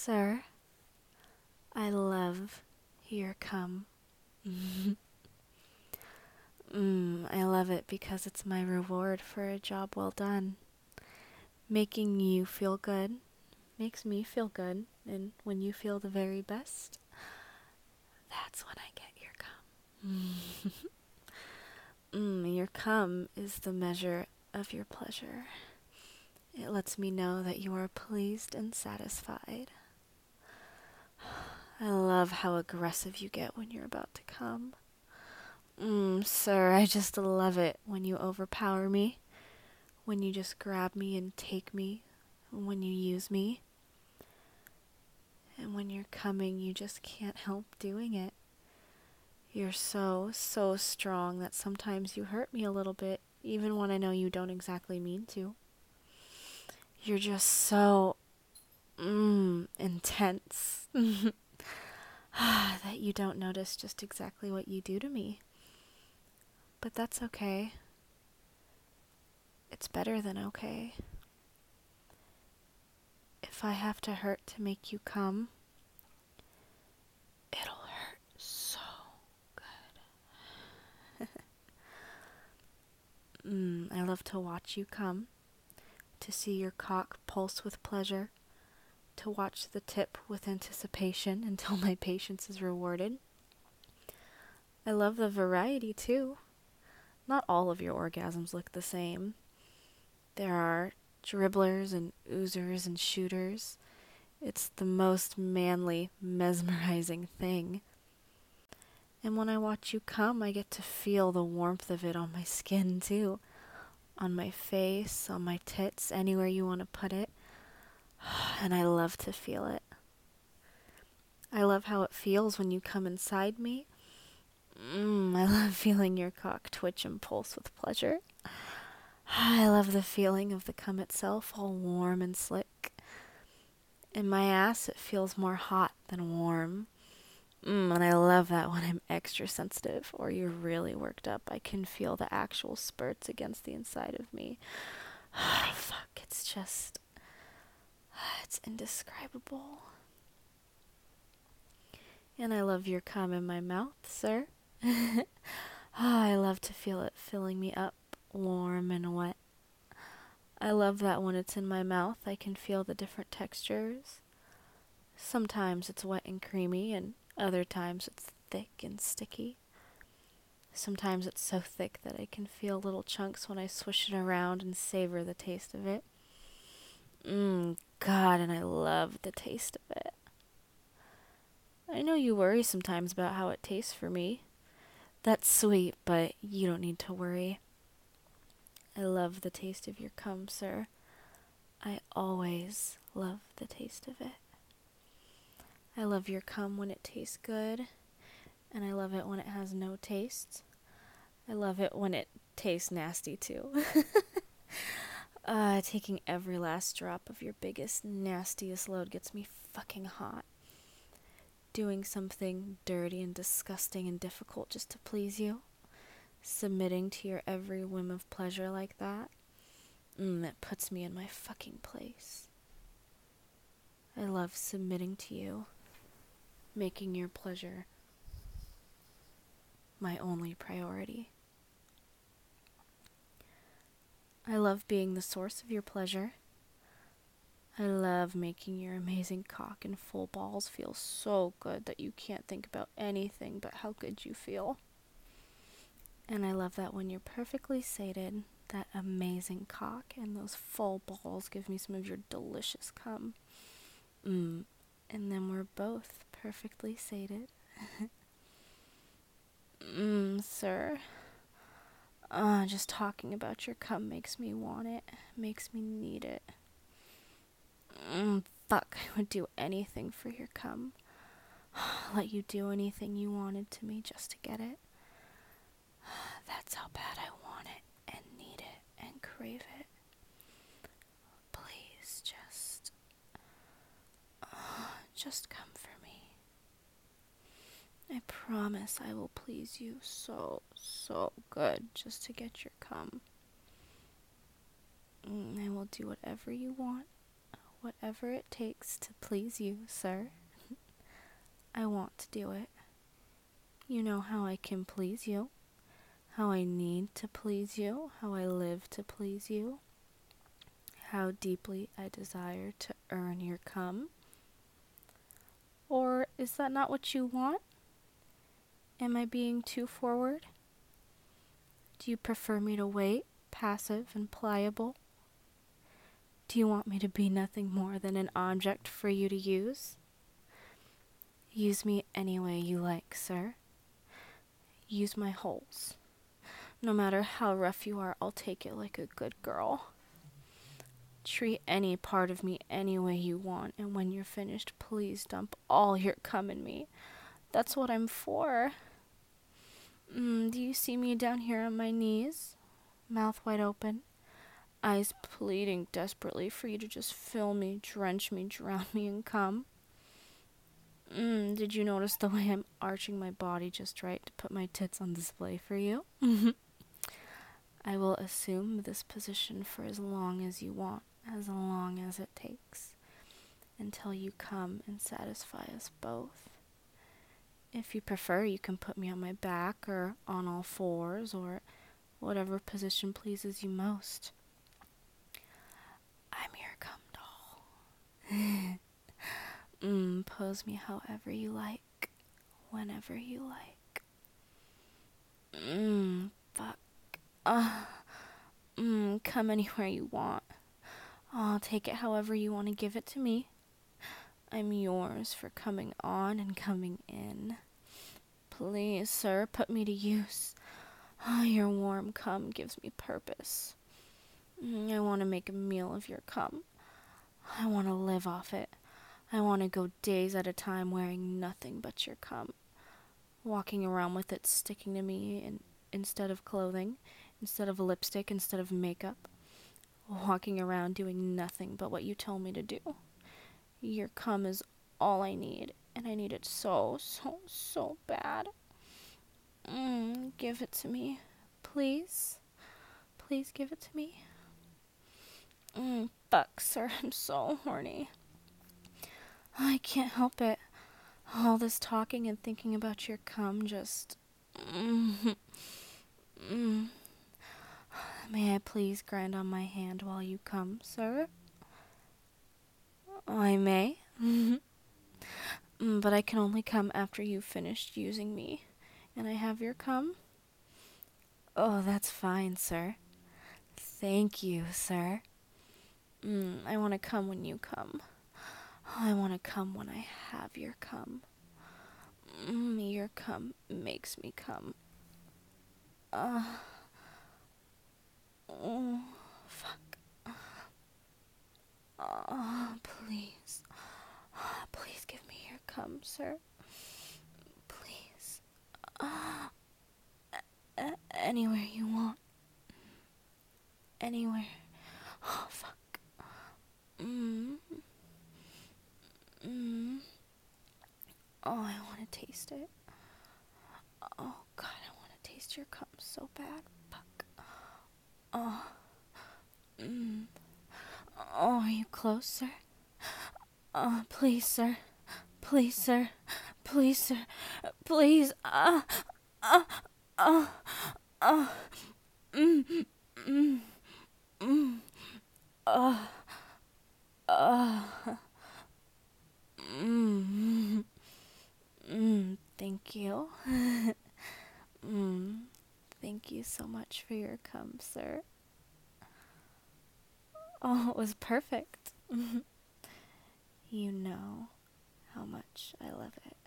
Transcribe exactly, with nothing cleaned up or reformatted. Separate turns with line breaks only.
Sir, I love your cum. mm, I love it because it's my reward for a job well done. Making you feel good makes me feel good, and when you feel the very best, that's when I get your cum. mm, your cum is the measure of your pleasure. It lets me know that you are pleased and satisfied. I love how aggressive you get when you're about to come. Mm, sir, I just love it when you overpower me, when you just grab me and take me, when you use me. And when you're coming, you just can't help doing it. You're so, so strong that sometimes you hurt me a little bit, even when I know you don't exactly mean to. You're just so, mmm, intense that you don't notice just exactly what you do to me. But that's okay. It's better than okay. If I have to hurt to make you come, it'll hurt so good. mm, I love to watch you come, to see your cock pulse with pleasure, to watch the tip with anticipation until my patience is rewarded. I love the variety too. Not all of your orgasms look the same. There are dribblers and oozers and shooters. It's the most manly, mesmerizing thing. And when I watch you come, I get to feel the warmth of it on my skin too. On my face, on my tits, anywhere you want to put it. And I love to feel it. I love how it feels when you come inside me. Mm, I love feeling your cock twitch and pulse with pleasure. I love the feeling of the cum itself, all warm and slick. In my ass, it feels more hot than warm. Mm, and I love that when I'm extra sensitive or you're really worked up, I can feel the actual spurts against the inside of me. Fuck, it's just... It's indescribable. And I love your cum in my mouth, sir. oh, I love to feel it filling me up, warm and wet. I love that when it's in my mouth, I can feel the different textures. Sometimes it's wet and creamy, and other times it's thick and sticky. Sometimes it's so thick that I can feel little chunks when I swish it around and savor the taste of it. Mmm, God, and I love the taste of it. I know you worry sometimes about how it tastes for me. That's sweet, but you don't need to worry. I love the taste of your cum, sir. I always love the taste of it. I love your cum when it tastes good, and I love it when it has no taste. I love it when it tastes nasty, too. uh, taking every last drop of your biggest, nastiest load gets me fucking hot. Doing something dirty and disgusting and difficult just to please you. Submitting to your every whim of pleasure like that. Mm, that puts me in my fucking place. I love submitting to you. Making your pleasure my only priority. I love being the source of your pleasure. I love making your amazing cock and full balls feel so good that you can't think about anything but how good you feel. And I love that when you're perfectly sated, that amazing cock and those full balls give me some of your delicious cum. Mmm. And then we're both perfectly sated. Mmm, sir. Uh, just talking about your cum makes me want it. Makes me need it. Mmm, fuck. I would do anything for your cum. Let you do anything you wanted to me just to get it. That's how bad I want it and need it and crave it. Please just... Uh, just come for me. I promise I will please you so, so good just to get your cum. Mm, I will do whatever you want, whatever it takes to please you, sir. I want to do it. You know how I can please you, how I need to please you, how I live to please you, how deeply I desire to earn your cum. Or is that not what you want? Am I being too forward? Do you prefer me to wait, passive and pliable? Do you want me to be nothing more than an object for you to use? Use me any way you like, sir. Use my holes. No matter how rough you are, I'll take it like a good girl. Treat any part of me any way you want, and when you're finished, please dump all your cum in me. That's what I'm for. Mm, do you see me down here on my knees, mouth wide open, eyes pleading desperately for you to just fill me, drench me, drown me in cum? Mm, did you notice the way I'm arching my body just right to put my tits on display for you? I will assume this position for as long as you want, as long as it takes, until you come and satisfy us both. If you prefer, you can put me on my back or on all fours or whatever position pleases you most. I'm your cum doll. mm, pose me however you like, whenever you like. Mmm, fuck. Uh, mmm, come anywhere you want. I'll take it however you want to give it to me. I'm yours for coming on and coming in. Please, sir, put me to use. Oh, your warm cum gives me purpose. I want to make a meal of your cum. I want to live off it. I want to go days at a time wearing nothing but your cum. Walking around with it sticking to me in, instead of clothing, instead of lipstick, instead of makeup. Walking around doing nothing but what you tell me to do. Your cum is all I need, and I need it so, so, so bad. Mm, give it to me, please. Please give it to me. Mm, fuck, sir, I'm so horny. I can't help it. All this talking and thinking about your cum just... Mm, mm. May I please grind on my hand while you come, sir? I may. mm, but I can only come after you've finished using me. And I have your cum? Oh, that's fine, sir. Thank you, sir. Mm, I want to come when you come. I want to come when I have your cum. Mm, your cum makes me come. Uh, oh, fuck. Oh, please. Please give me your cum, sir. Please. Uh, a- anywhere you want. Anywhere. Oh, fuck. Mm. Mm. Oh, I want to taste it. Oh, God, I want to taste your cum so bad. Fuck. Oh. Mm. Oh, are you close, sir? Oh, please, sir. Please, sir. Please, sir. Please. Ah. Ah. Ah. Ah. Mm. Mm. Mm. Ah. Ah. Mm. Mm. Thank you. mm. Thank you so much for your cum, sir. Oh, it was perfect. You know how much I love it.